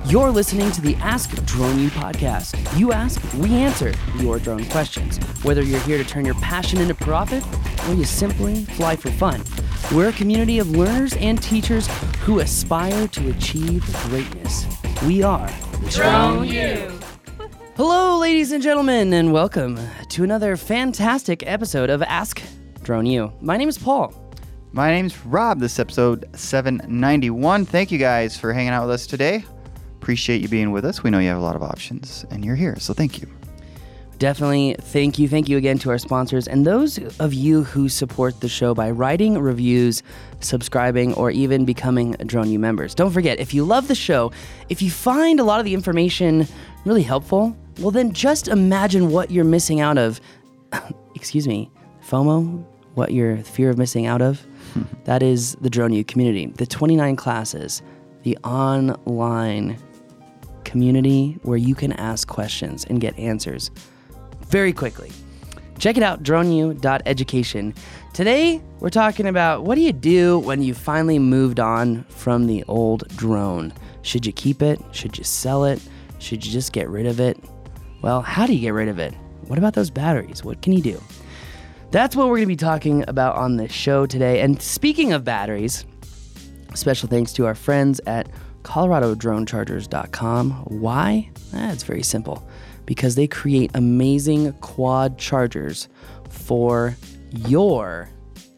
You're listening to the Ask Drone U podcast. You ask, we answer your drone questions. Whether you're here to turn your passion into profit or you simply fly for fun, we're a community of learners and teachers who aspire to achieve greatness. We are Drone U. Hello, ladies and gentlemen, and welcome to another fantastic episode of Ask Drone U. My name is Paul. My name's Rob. This is episode 791. Thank you guys for hanging out with us today. Appreciate you being with us. We know you have a lot of options, and you're here, so thank you. Definitely thank you. Thank you again to our sponsors and those of you who support the show by writing reviews, subscribing, or even becoming Drone U members. Don't forget, if you love the show, if you find a lot of the information really helpful, well then just imagine what you're missing out of. Excuse me, FOMO, what your fear of missing out of. That is the Drone U community, the 29 classes, the online community where you can ask questions and get answers very quickly. Check it out, droneu.education. Today, we're talking about what do you do when you finally moved on from the old drone? Should you keep it? Should you sell it? Should you just get rid of it? Well, how do you get rid of it? What about those batteries? What can you do? That's what we're going to be talking about on the show today. And speaking of batteries, special thanks to our friends at ColoradoDroneChargers.com. Why? It's very simple. Because they create amazing quad chargers for your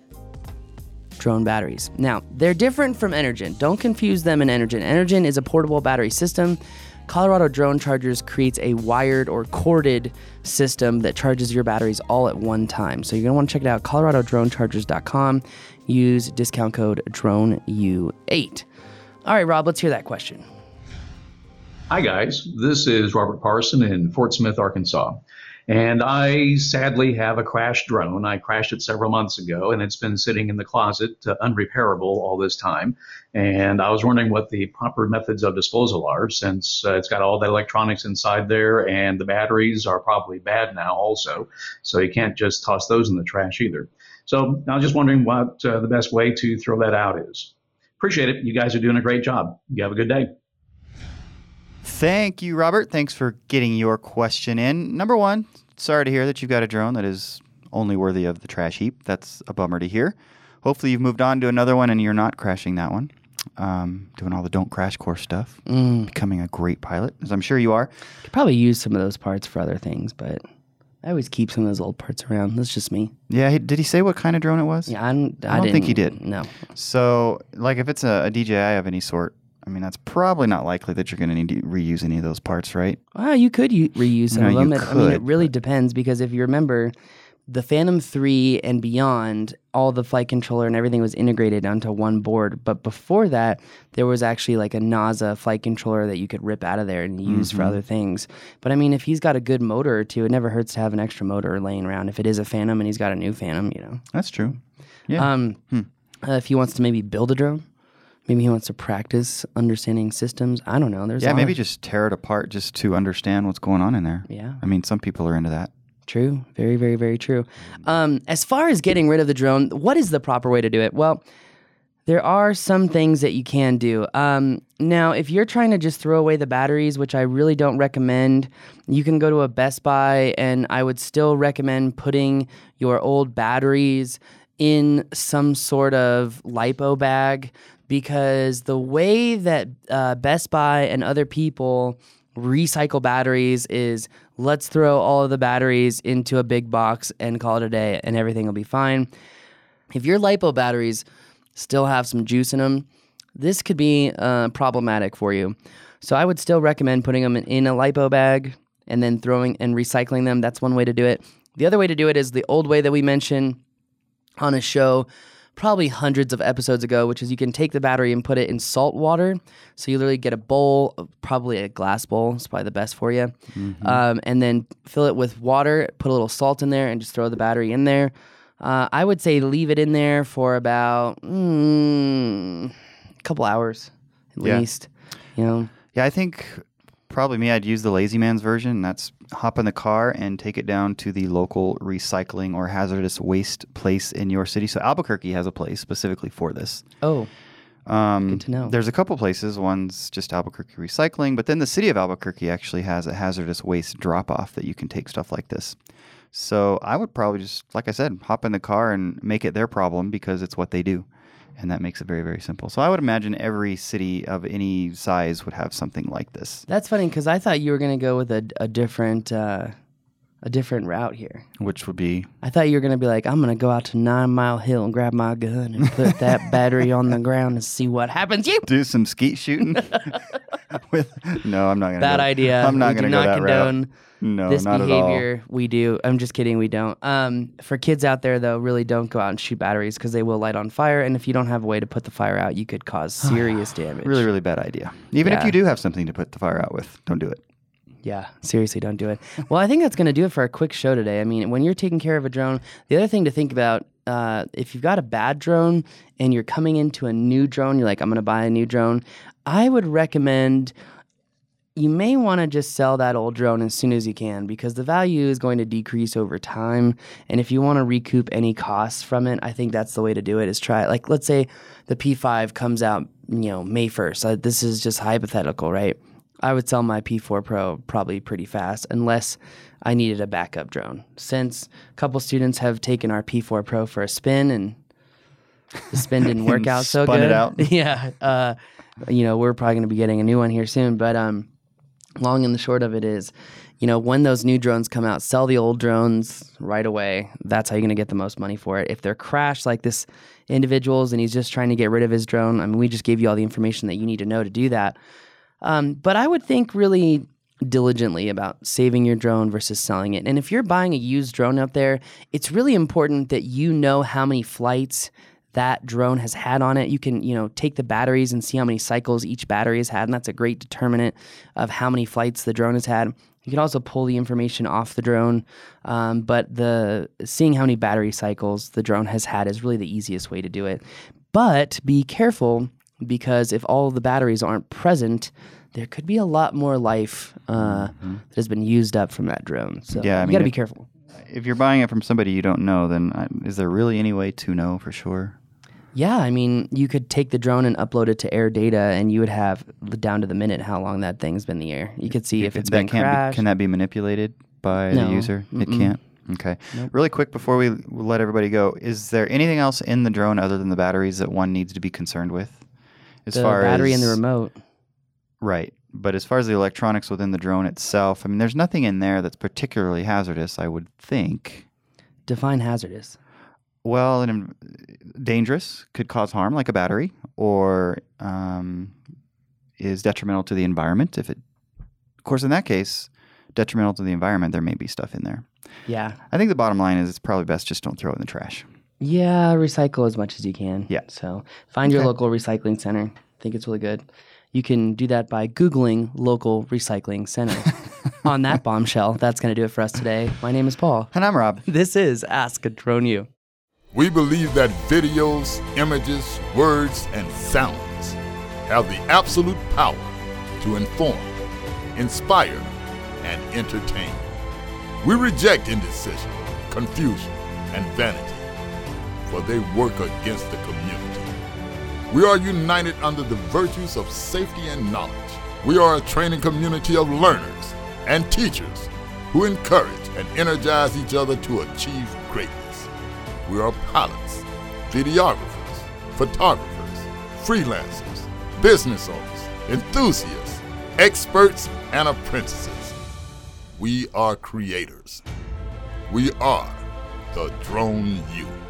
drone batteries. Now, they're different from Energen. Don't confuse them and Energen. Energen is a portable battery system. Colorado Drone Chargers creates a wired or corded system that charges your batteries all at one time. So you're going to want to check it out, ColoradoDroneChargers.com. Use discount code DRONEU8. All right, Rob, let's hear that question. Hi, guys. This is Robert Parson in Fort Smith, Arkansas. And I sadly have a crashed drone. I crashed it several months ago, and it's been sitting in the closet, unrepairable all this time. And I was wondering what the proper methods of disposal are, since it's got all the electronics inside there, and the batteries are probably bad now also. So you can't just toss those in the trash either. So I was just wondering what the best way to throw that out is. Appreciate it. You guys are doing a great job. You have a good day. Thank you, Robert. Thanks for getting your question in. Number one, sorry to hear that you've got a drone that is only worthy of the trash heap. That's a bummer to hear. Hopefully you've moved on to another one and you're not crashing that one. Doing all the don't crash course stuff. Becoming a great pilot, as I'm sure you are. Could probably use some of those parts for other things, but I always keep some of those old parts around. That's just me. Yeah, did he say what kind of drone it was? Yeah, I don't think he did. No. So, like if it's a DJI of any sort, I mean, that's probably not likely that you're going to need to reuse any of those parts, right? Well, you could reuse some of them. You I mean, it could, really depends because if you remember, the Phantom 3 and beyond, all the flight controller and everything was integrated onto one board. But before that, there was actually like a NASA flight controller that you could rip out of there and use for other things. But I mean, if he's got a good motor or two, it never hurts to have an extra motor laying around. If it is a Phantom and he's got a new Phantom, you know. That's true. Yeah. If he wants to maybe build a drone, maybe he wants to practice understanding systems. I don't know. Maybe just tear it apart just to understand what's going on in there. Yeah. I mean, some people are into that. True. Very, very, very true. As far as getting rid of the drone, what is the proper way to do it? Well, there are some things that you can do. Now, if you're trying to just throw away the batteries, which I really don't recommend, you can go to a Best Buy, and I would still recommend putting your old batteries in some sort of LiPo bag, because the way that Best Buy and other people recycle batteries is let's throw all of the batteries into a big box and call it a day and everything will be fine. If your LiPo batteries still have some juice in them, this could be problematic for you. So I would still recommend putting them in a LiPo bag and then throwing and recycling them. That's one way to do it. The other way to do it is the old way that we mentioned on a show probably hundreds of episodes ago, which is you can take the battery and put it in salt water. So you literally get a bowl, probably a glass bowl. It's probably the best for you. And then fill it with water, put a little salt in there, and just throw the battery in there. I would say leave it in there for about a couple hours at least. You know? Yeah, I think probably me, I'd use the Lazy Man's version. That's hop in the car and take it down to the local recycling or hazardous waste place in your city. So Albuquerque has a place specifically for this. Oh. Good to know. There's a couple places. One's just Albuquerque Recycling, but then the city of Albuquerque actually has a hazardous waste drop-off that you can take stuff like this. So I would probably just, like I said, hop in the car and make it their problem because it's what they do. And that makes it very, very simple. So I would imagine every city of any size would have something like this. That's funny because I thought you were going to go with a different route here. Which would be? I thought you were going to be like, I'm going to go out to 9 Mile Hill and grab my gun and put that battery on the ground and see what happens. You Do some skeet shooting? No, I'm not going to. Bad idea. I'm not going to go that condone route. No, this not at all. behavior. We do. I'm just kidding. We don't. For kids out there, though, really don't go out and shoot batteries because they will light on fire. And if you don't have a way to put the fire out, you could cause serious damage. Really, really bad idea. Even if Yeah. you do have something to put the fire out with, don't do it. Yeah, seriously, don't do it. Well, I think that's going to do it for our quick show today. I mean, when you're taking care of a drone, the other thing to think about, if you've got a bad drone and you're coming into a new drone, you're like, I'm going to buy a new drone, I would recommend you may want to just sell that old drone as soon as you can because the value is going to decrease over time. And if you want to recoup any costs from it, I think that's the way to do it is try it. Like, let's say the P5 comes out, May 1st. This is just hypothetical, right? I would sell my P4 Pro probably pretty fast unless I needed a backup drone. Since a couple students have taken our P4 Pro for a spin and the spin didn't work out so spun good. it out. Yeah. We're probably going to be getting a new one here soon. But long and the short of it is, when those new drones come out, sell the old drones right away. That's how you're going to get the most money for it. If they're crashed like this individual's and he's just trying to get rid of his drone, I mean, we just gave you all the information that you need to know to do that. But I would think really diligently about saving your drone versus selling it. And if you're buying a used drone out there, it's really important that you know how many flights that drone has had on it. You can, take the batteries and see how many cycles each battery has had, and that's a great determinant of how many flights the drone has had. You can also pull the information off the drone, but seeing how many battery cycles the drone has had is really the easiest way to do it. But be careful because if all of the batteries aren't present, there could be a lot more life that has been used up from that drone. So Yeah, I you mean, got to be careful. If you're buying it from somebody you don't know, then is there really any way to know for sure? Yeah, I mean, you could take the drone and upload it to Air Data, and you would have down to the minute how long that thing's been in the air. You could see if it's been crashed. Can that be manipulated by No. the user? Mm-mm. It can't? Okay. Nope. Really quick before we let everybody go, is there anything else in the drone other than the batteries that one needs to be concerned with? As The far battery as, and the remote. Right. But as far as the electronics within the drone itself, I mean, there's nothing in there that's particularly hazardous, I would think. Define hazardous. Well, dangerous, could cause harm, like a battery, or is detrimental to the environment. Of course, in that case, detrimental to the environment, there may be stuff in there. Yeah. I think the bottom line is it's probably best just don't throw it in the trash. Yeah, recycle as much as you can. Yeah. So find your Okay. local recycling center. I think it's really good. You can do that by Googling local recycling center. On that bombshell, that's going to do it for us today. My name is Paul. And I'm Rob. This is Ask a Drone U. We believe that videos, images, words, and sounds have the absolute power to inform, inspire, and entertain. We reject indecision, confusion, and vanity, for they work against the community. We are united under the virtues of safety and knowledge. We are a training community of learners and teachers who encourage and energize each other to achieve greatness. We are pilots, videographers, photographers, freelancers, business owners, enthusiasts, experts, and apprentices. We are creators. We are the Drone U.